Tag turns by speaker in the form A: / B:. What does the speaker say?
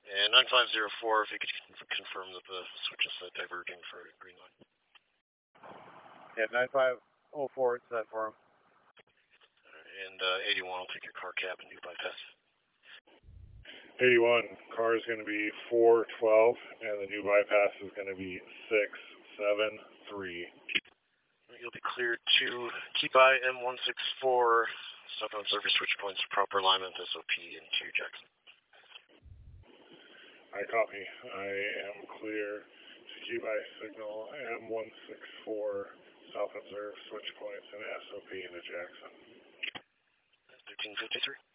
A: And 9504, if you could confirm that the switch is diverging for green line.
B: Yeah, 9504, it's set for him.
A: And 81, I'll take your car cap and new bypass.
C: 81, car is going to be 412, and the new bypass is going to be 673.
A: You'll be cleared to keep I M164, southbound service switch points, proper alignment, SOP, into Jackson.
C: I copy. I am clear to keep I signal M164, south observe switch points, and SOP into Jackson.
A: 1353.